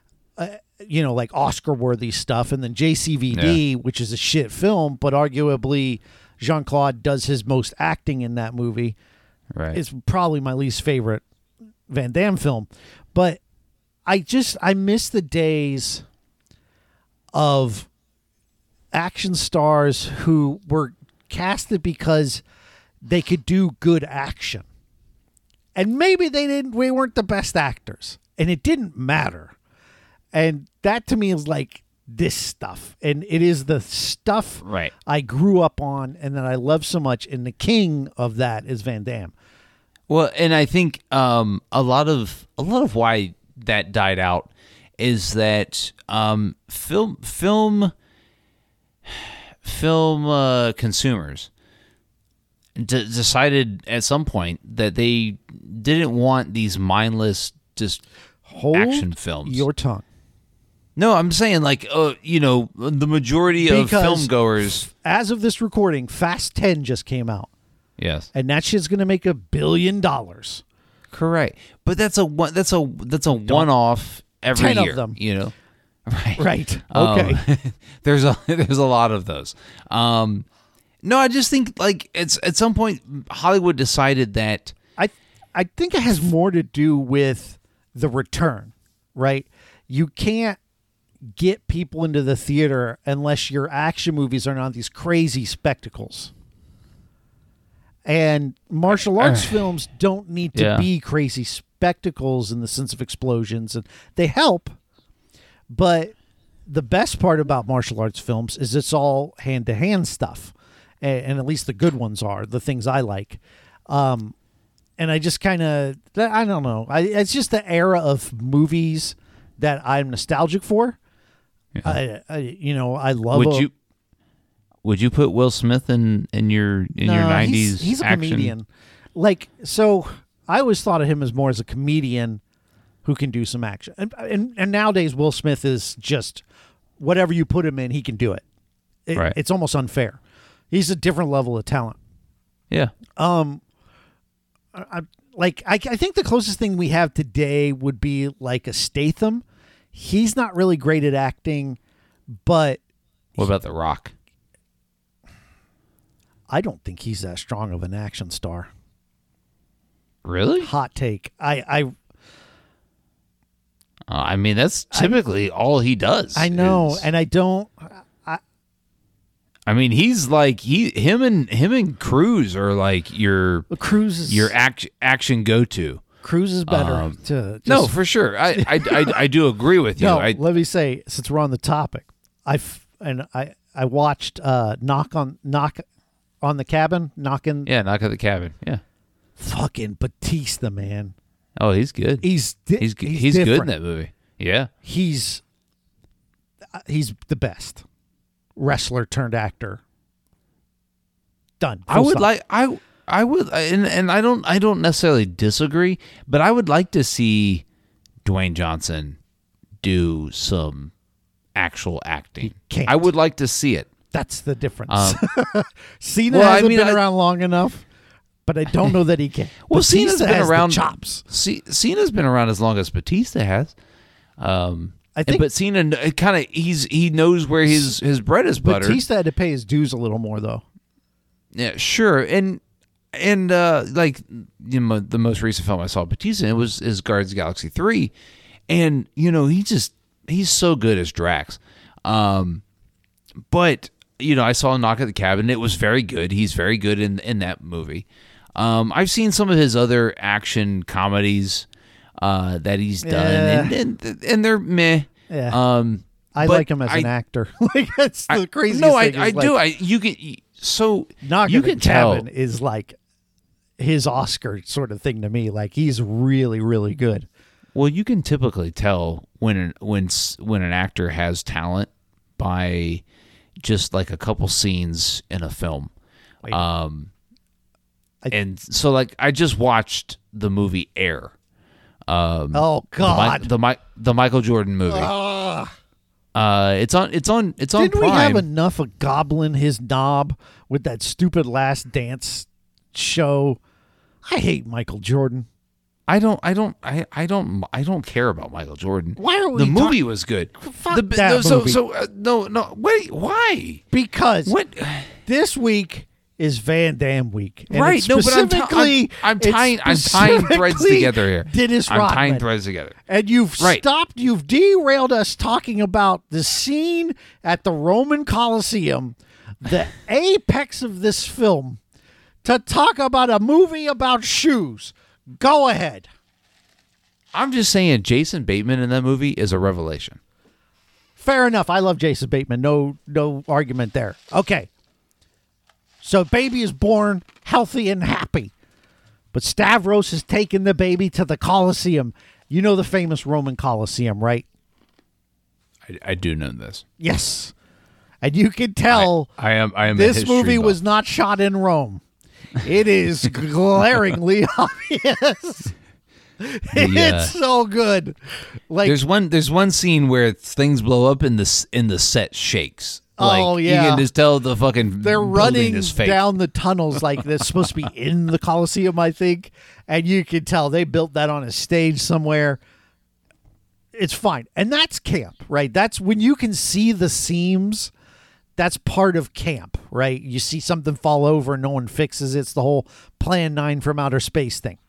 like Oscar-worthy stuff. And then JCVD, which is a shit film, but arguably Jean-Claude does his most acting in that movie. Right. It's probably my least favorite Van Damme film. But I miss the days of action stars who were casted because they could do good action. And maybe we weren't the best actors, and it didn't matter. And that to me is like, this stuff, and it is the stuff Right. I grew up on and that I love so much. And the king of that is Van Damme. Well, and I think a lot of why that died out is that film consumers decided at some point that they didn't want these mindless just Hold action films. your tongue. No, I'm saying like the majority of Because film goers. As of this recording, Fast 10 just came out, Yes, and that shit's going to make $1 billion. correct. But that's a one-off every 10 of year. them. You know, right? Right. Okay. There's a lot of those. No, I just think like it's at some point Hollywood decided that I think it has more to do with the return, right? You can't get people into the theater unless your action movies are not these crazy spectacles. And martial arts films don't need to be crazy spectacles in the sense of explosions, and they help. But the best part about martial arts films is it's all hand-to-hand stuff, and at least the good ones are the things I like. And I just kind of, I don't know. It's just the era of movies that I'm nostalgic for. Yeah. I love. Would you put Will Smith in your 90s? He's a action? comedian. Like, so I always thought of him as more as a comedian who can do some action. And nowadays Will Smith is just whatever you put him in, he can do it. Right. It's almost unfair. He's a different level of talent. Yeah. I think the closest thing we have today would be like a Statham. He's not really great at acting, but What about The Rock? I don't think he's that strong of an action star. Really? Hot take. I mean, that's typically all he does. I know, and I don't. I mean, he's like him and Cruise are like your action go to. Cruise is better. No, for sure. I do agree with you. No, let me say, since we're on the topic, I watched Knock on the Cabin. Knock at the Cabin. Yeah. Fucking Batista, man. Oh, he's good. He's good in that movie. Yeah. He's the best wrestler turned actor. Done. I would and I don't necessarily disagree, but I would like to see Dwayne Johnson do some actual acting. He can't. I would like to see it. That's the difference. Cena hasn't been around long enough, but I don't know that he can. Well, Batista Cena's been has around. the chops. Cena's been around as long as Batista has. I think, but Cena kind of he knows where his bread is buttered. Batista had to pay his dues a little more though. Yeah, sure, and like the most recent film I saw Batista in was Guardians of the Galaxy 3, and he's so good as Drax. But I saw Knock at the Cabin. It was very good. He's very good in that movie. I've seen some of his other action comedies that he's done, and they're meh. Yeah. I like him as an actor. Like that's the craziest thing. No, I do. You can Knock you at the can tell Cabin is like his Oscar sort of thing to me. Like he's really, really good. Well, you can typically tell when an actor has talent by just like a couple scenes in a film. And so like I just watched the movie Air. Oh God, the Michael Jordan movie. It's on Didn't Prime. we have enough of Goblin his knob with that stupid Last Dance show? I hate Michael Jordan. I don't care about Michael Jordan. Why are we? The movie was good. Fuck that movie. No. Wait, why? Because What? this week is Van Damme week, and Right? it's No, but specifically, I'm it's tying threads specifically together here. Dennis I'm tying Rodman. threads together. And you've Right. you've derailed us talking about the scene at the Roman Colosseum, the apex of this film, to talk about a movie about shoes. Go ahead. I'm just saying, Jason Bateman in that movie is a revelation. Fair enough. I love Jason Bateman. No argument there. Okay. So baby is born healthy and happy. But Stavros has taken the baby to the Colosseum. You know the famous Roman Colosseum, right? I do know this. Yes. And you can tell I am this movie was not shot in Rome. It is glaringly obvious. It's so good. Like there's one scene where things blow up and the set shakes. Like, yeah. You can just tell the fucking they're building running is fake. down the tunnels like they're supposed to be in the Colosseum, I think. And you can tell they built that on a stage somewhere. It's fine. And that's camp, right? That's when you can see the seams. That's part of camp, right? You see something fall over and no one fixes it. It's the whole Plan 9 from outer space thing.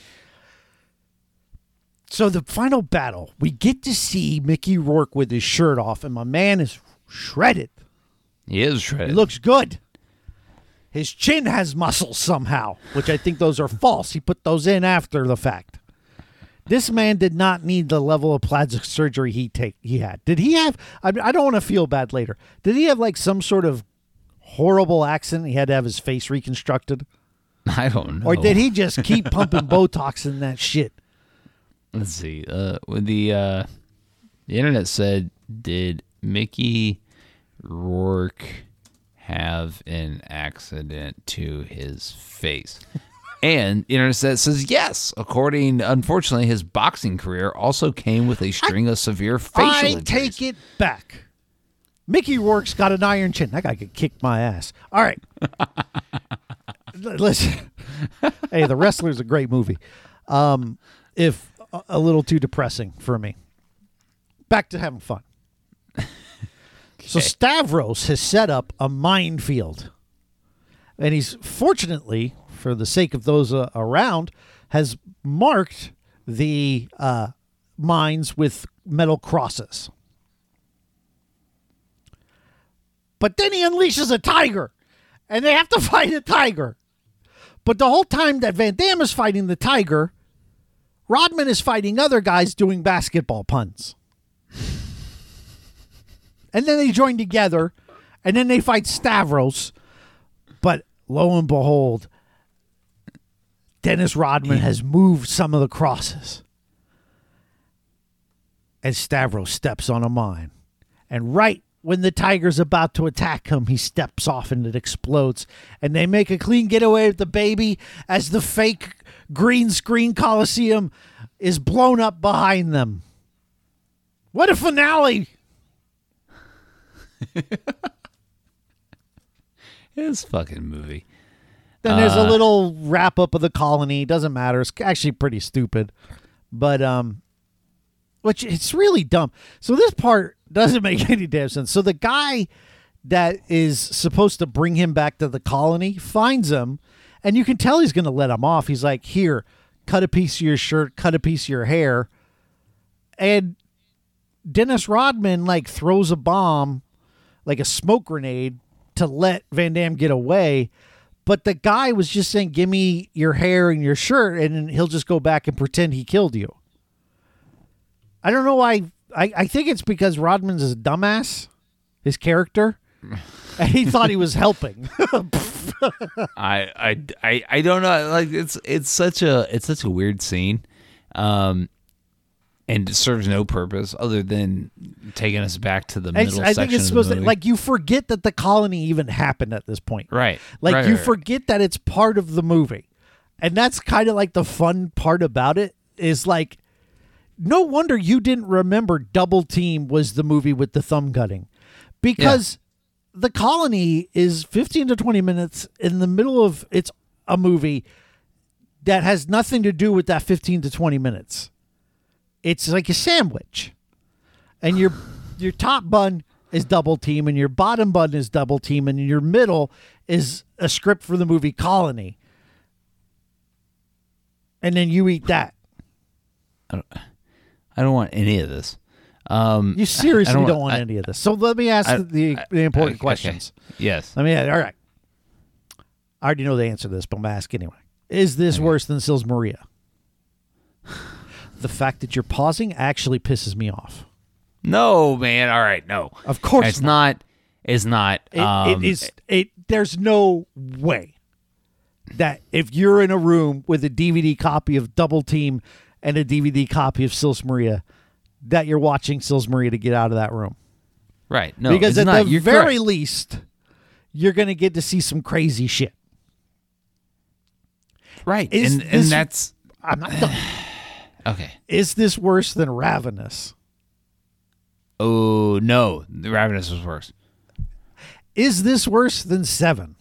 So the final battle, we get to see Mickey Rourke with his shirt off, and my man is shredded. He is shredded. He looks good. His chin has muscles somehow, which I think those are false. He put those in after the fact. This man did not need the level of plastic surgery he had. Did he have, I don't want to feel bad later. Did he have like some sort of horrible accident? He had to have his face reconstructed? I don't know. Or did he just keep pumping Botox in that shit? Let's see. The internet said, did Mickey Rourke have an accident to his face? And the internet says yes. Unfortunately, his boxing career also came with a string of severe facial injuries. Take it back. Mickey Rourke's got an iron chin. That guy could kick my ass. All right. Listen. Hey, The Wrestler's a great movie. If a little too depressing for me. Back to having fun. So Stavros has set up a minefield. And he's, fortunately, for the sake of those around, has marked the mines with metal crosses. But then he unleashes a tiger, and they have to fight a tiger. But the whole time that Van Damme is fighting the tiger, Rodman is fighting other guys doing basketball puns. And then they join together, and then they fight Stavros. But lo and behold, Dennis Rodman has moved some of the crosses. And Stavros steps on a mine. And right when the tiger's about to attack him, he steps off and it explodes. And they make a clean getaway with the baby as the fake green screen Coliseum is blown up behind them. What a finale! This fucking movie. Then there's a little wrap up of the colony. Doesn't matter. It's actually pretty stupid, but which it's really dumb. So this part doesn't make any damn sense. So the guy that is supposed to bring him back to the colony finds him, and you can tell he's going to let him off. He's like, "Here, cut a piece of your shirt, cut a piece of your hair," and Dennis Rodman like throws a bomb, like a smoke grenade, to let Van Damme get away. But the guy was just saying, "Give me your hair and your shirt," and then he'll just go back and pretend he killed you. I don't know why. I think it's because Rodman's a dumbass, his character, and he thought he was helping. I don't know. Like it's such a weird scene, and it serves no purpose other than taking us back to the middle section. I think it's supposed to, like, you forget that the colony even happened at this point, right? Like right, you right. forget that it's part of the movie, and that's kind of like the fun part about it. Is like, no wonder you didn't remember Double Team was the movie with the thumb cutting, because the colony is 15 to 20 minutes in the middle of a movie that has nothing to do with that 15 to 20 minutes. It's like a sandwich, and your top bun is Double Team, and your bottom bun is Double Team, and your middle is a script for the movie Colony, and then you eat that. I don't want any of this. You seriously don't want any of this. So let me ask the important questions. Okay. Yes. All right. I already know the answer to this, but I'm going to ask anyway. Is this worse than Sils Maria? The fact that you're pausing actually pisses me off. No, man. All right, no. Of course it's not. It's not. It is. There's no way that if you're in a room with a DVD copy of Double Team and a DVD copy of Sils Maria, that you're watching Sils Maria to get out of that room. Right. No, because it's at not. the You're very correct. least, you're going to get to see some crazy shit. Right. Is And this- that's I'm not done. okay. Is this worse than Ravenous? Oh no, the Ravenous was worse. Is this worse than Seven?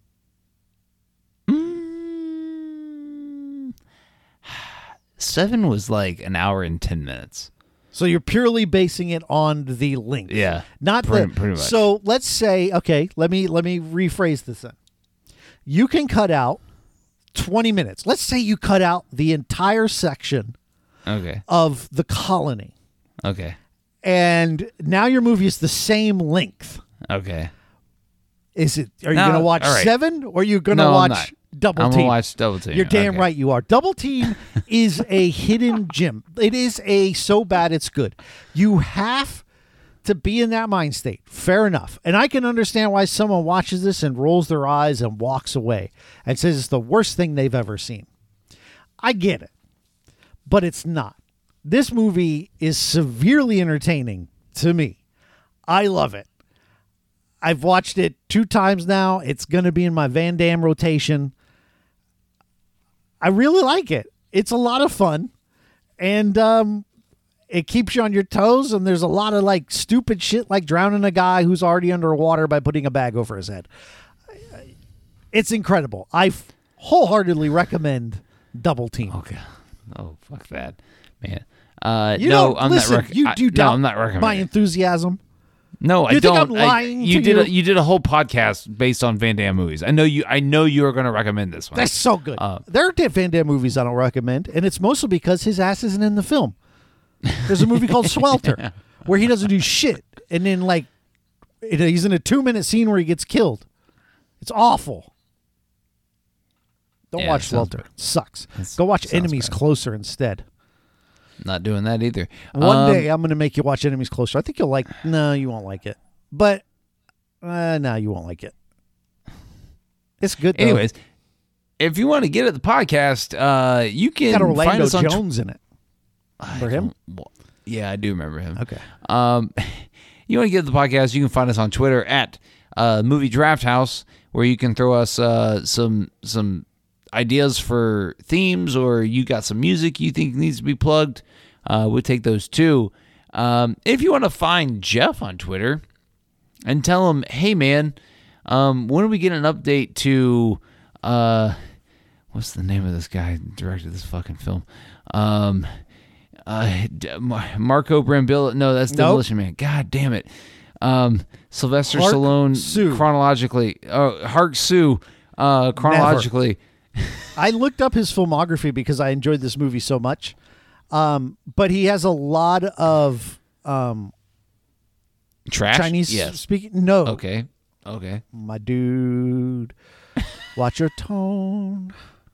Seven was like an hour and 10 minutes. So you're purely basing it on the length. Yeah, Not pretty the. much. So let's say, okay, let me rephrase this then. You can cut out 20 minutes. Let's say you cut out the entire section Okay. of the colony, Okay. and now your movie is the same length. Okay. Is it? Are you No, going to watch all right. Seven, or are you going to No, I'm watch not. Double I'm Team? gonna watch Double Team. You're damn Okay. right you are. Double Team is a hidden gem. It is a so bad it's good. You have to be in that mind state. Fair enough. And I can understand why someone watches this and rolls their eyes and walks away and says it's the worst thing they've ever seen. I get it. But it's not. This movie is severely entertaining to me. I love it. I've watched it 2 times now. It's going to be in my Van Damme rotation. I really like it. It's a lot of fun, and it keeps you on your toes. And there's a lot of like stupid shit, like drowning a guy who's already underwater by putting a bag over his head. It's incredible. I wholeheartedly recommend Double Team. Okay. Oh fuck that, man. You no, don't I'm listen. not. You No, doubt I'm not recommending. my enthusiasm. No, I You think don't. I'm lying you to did. you? You did a whole podcast based on Van Damme movies. I know you. I know you are going to recommend this one. That's so good. There are Van Damme movies I don't recommend, and it's mostly because his ass isn't in the film. There's a movie called Swelter where he doesn't do shit, and then like he's in a 2-minute scene where he gets killed. It's awful. Don't Yeah, watch sounds Swelter. bad. It sucks. Go watch sounds Enemies bad. Closer instead. Not doing that either. One day I'm going to make you watch Enemies Closer. I think you'll like. No, you won't like it. But no, you won't like it. It's good. Though. Anyways, if you want to get at the podcast, you can Got find Orlando us on. Jones in it. Remember him? Yeah, I do remember him. Okay. You want to get at the podcast, you can find us on Twitter at Movie Draft House, where you can throw us some ideas for themes, or you got some music you think needs to be plugged. We'll take those too. If you want to find Jeff on Twitter and tell him, hey man, when do we get an update to what's the name of this guy who directed this fucking film? Marco Brambilla. No, that's Demolition Man. God damn it. Sylvester Hark Stallone Sue. chronologically. Hark Sue chronologically. I looked up his filmography because I enjoyed this movie so much. But he has a lot of Trash? Chinese Yes. speaking. No. Okay. My dude, watch your tone.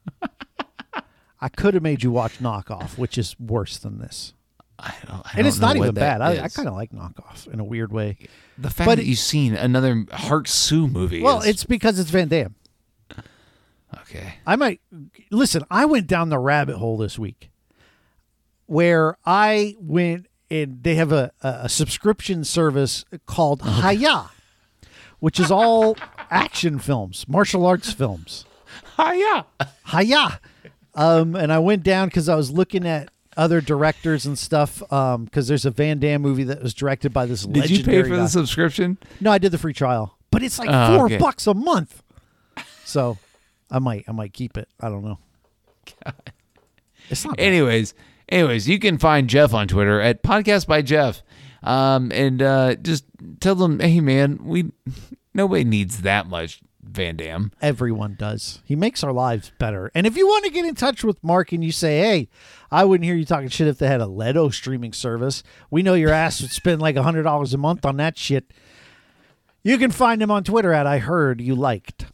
I could have made you watch Knockoff, which is worse than this. I And it's don't know not what even that bad. I is. kind of like Knockoff in a weird way. The fact but that you've seen another Hark Sue movie. Well, is, it's because it's Van Damme. okay. I might listen. I went down the rabbit hole this week, where I went and they have a subscription service called Haya, which is all action films, martial arts films. Hiya. Haya, and I went down because I was looking at other directors and stuff. Because there's a Van Damme movie that was directed by this Did you legendary pay for guy. the subscription? No, I did the free trial, but it's like Oh, okay. $4 a month. So I might keep it. I don't know. It's not bad. Anyways, you can find Jeff on Twitter at Podcast by Jeff, and just tell them, hey man, nobody needs that much Van Damme. Everyone does. He makes our lives better. And if you want to get in touch with Mark and you say, hey, I wouldn't hear you talking shit if they had a Leto streaming service. We know your ass would spend like $100 a month on that shit. You can find him on Twitter at I Heard You Liked.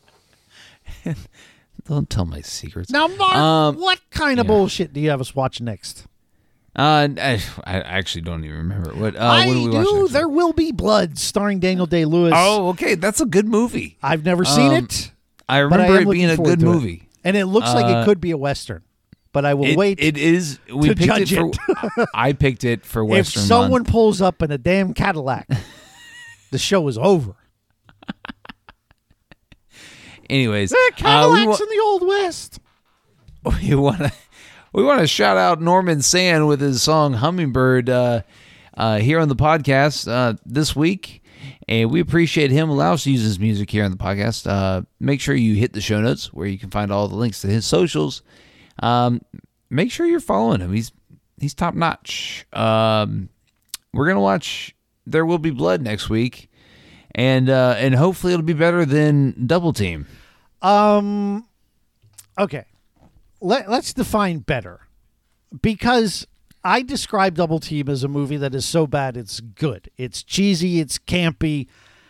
Don't tell my secrets. Now, Mark, what kind of bullshit do you have us watch next? I actually don't even remember what. I when did we watch do. that? There Will Be Blood, starring Daniel Day-Lewis. Oh, okay, that's a good movie. I've never seen it. I but I remember am it being a looking good forward to movie. and it looks like it could be a Western. But I will wait. It is. We to picked judge it for. I picked it for if Western. someone Month. pulls up in a damn Cadillac, the show is over. Anyways, Cadillacs in the Old West. we want to shout out Norman Sand with his song Hummingbird here on the podcast this week, and we appreciate him allowing us to use his music here on the podcast. Make sure you hit the show notes where you can find all the links to his socials. Make sure you're following him. He's top notch. We're gonna watch There Will Be Blood next week, and hopefully it'll be better than Double Team. Okay. Let's define better, because I describe Double Team as a movie that is so bad it's good. It's cheesy. It's campy.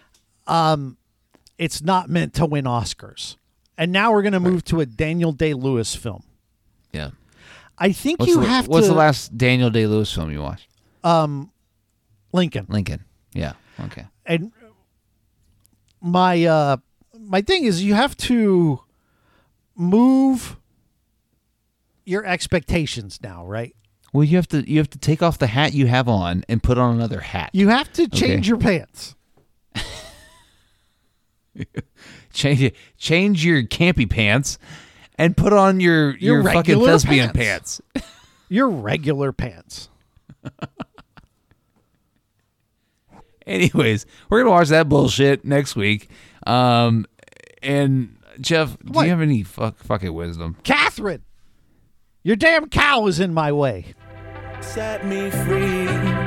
It's not meant to win Oscars. And now we're going to move to a Daniel Day-Lewis film. Yeah. I think What's the last Daniel Day-Lewis film you watched? Lincoln. Yeah. Okay. And my thing is, you have to move your expectations now, right? Well, you have to take off the hat you have on and put on another hat. You have to change your pants. Change your campy pants and put on your fucking regular thespian pants. Your regular pants. Anyways, we're gonna watch that bullshit next week. And Jeff, do you have any fucking wisdom? Catherine, your damn cow is in my way. Set me free.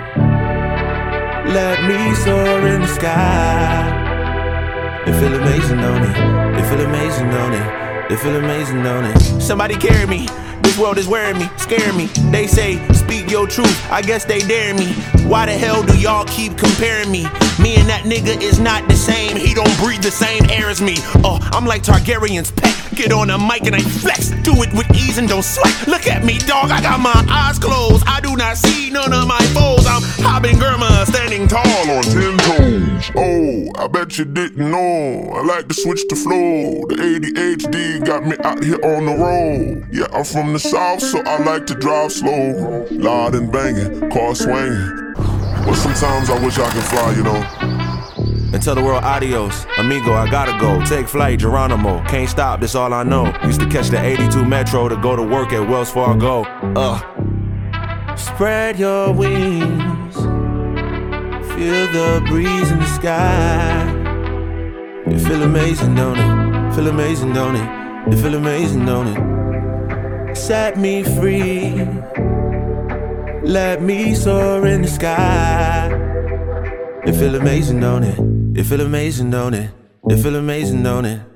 Let me soar in the sky. It feel amazing, don't it? It feel amazing, don't it? It feel amazing, don't it? Somebody carry me. This world is wearing me, scaring me. They say, speak your truth. I guess they dare me. Why the hell do y'all keep comparing me? Me and that nigga is not the same. He don't breathe the same air as me. Oh, I'm like Targaryen's pet. Get on a mic and I flex. Do it with ease and don't sweat. Look at me, dog. I got my eyes closed. I do not see none of my foes. I'm Hobbin Gurma, standing tall on 10 toes. Oh, I bet you didn't know. I like to switch the flow. The ADHD got me out here on the road. Yeah, I'm from the south, so I like to drive slow. Loud and banging, car swinging. But sometimes I wish I could fly, you know. And tell the world adios, amigo, I gotta go. Take flight, Geronimo, can't stop, that's all I know. Used to catch the 82 Metro to go to work at Wells Fargo. Spread your wings, feel the breeze in the sky. You feel amazing, don't it? Feel amazing, don't it? You feel amazing, don't it? Set me free. Let me soar in the sky. You feel amazing, don't it? You feel amazing, don't it? You feel amazing, don't it?